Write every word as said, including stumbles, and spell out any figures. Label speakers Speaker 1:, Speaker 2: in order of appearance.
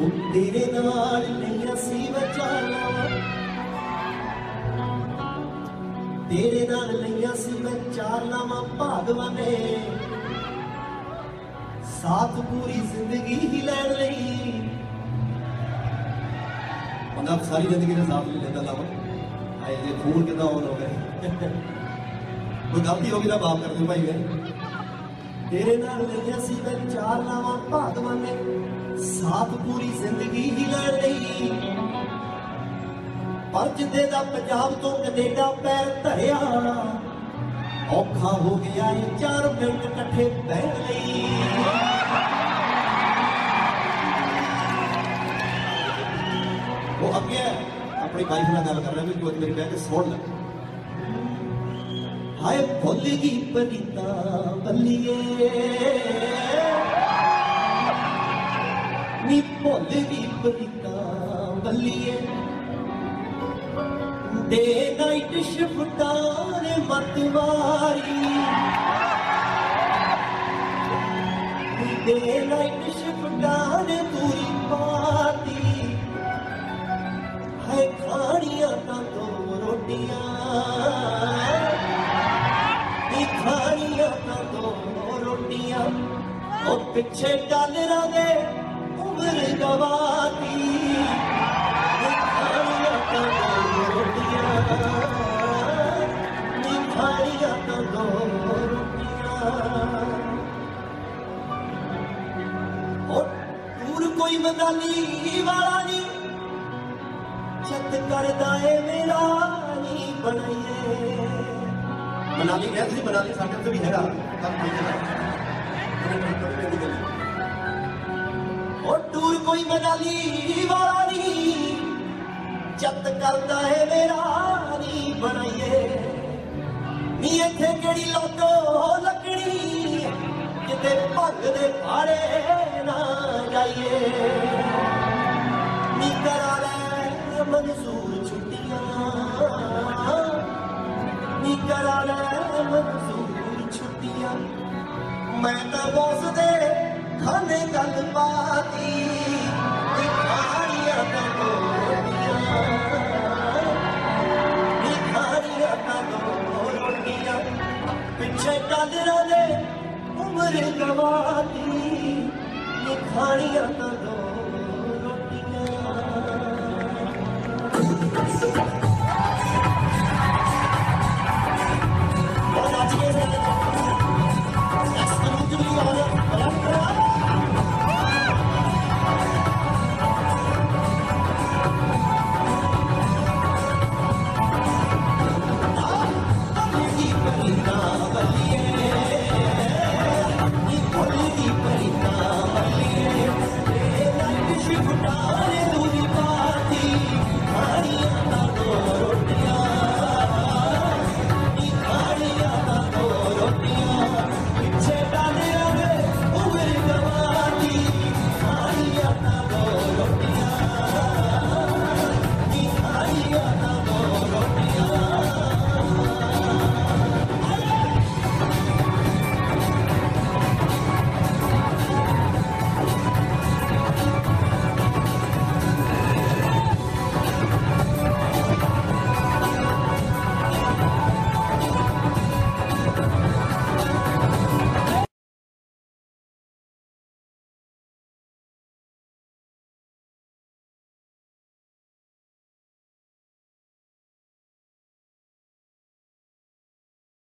Speaker 1: तेरे नाल नहीं सी बचाना, तेरे नाल नहीं सी बचाना भागवाने, साथ पूरी जिंदगी ही लैन लई। बंदा सारी जिंदगी का साथ नहीं लेता लावा, आए ये फोन कितना ऑन हो गए कोई गलती होगी तो माफ कर दो भाई मेरे। तेरे नाल नहीं सी बचाना भागवाने, साथ पूरी जिंदगी ही लड़ रही। पर जिंदे दा पंजाब तो कनेडा पैर धरिया, औखा हो गया ये चार मिनट कट्ठे बहन लई। वो अगे अपनी वाइफ नाल गल कर रहा है, कुछ मेरी बह के सुन ले। हाय भुल गई परीता बल्लिए, नी भुल गई परीता बल्लिए, डे नाइट शिफ्टा ने मत मारी, डे नाइट शिफ्टा ने पूरी पाती। है खानिया ता दो रोटियां, खानिया ता दो रोटियां, और पिछे डालरा दे उम्र गवाती। खानिया ता दो रोटियां, खानिया ता दो रोटियां। और दूर कोई मनाली वाला नहीं, चत करदा है मेरा नहीं बनाइए। मनाली गया थी, मनाली साढ़े तो भी है और टूर कोई मनाली वाला नहीं, चत करता है मेरा नहीं बनाइए। नी इत्थे केड़ी लोटो लकड़ी, किते भंग दे फाड़े ना जाइए। नी करा ले मंजूर छुट्टियां, नी करा ले मंजूर छुट्टियां, मैं तो बॉस दे खाने गल पाती। खानिया ता दो रोटियां, खानिया ता दो रोटियां, पिछे डालरा दे उम्र गवाती। खानिया ता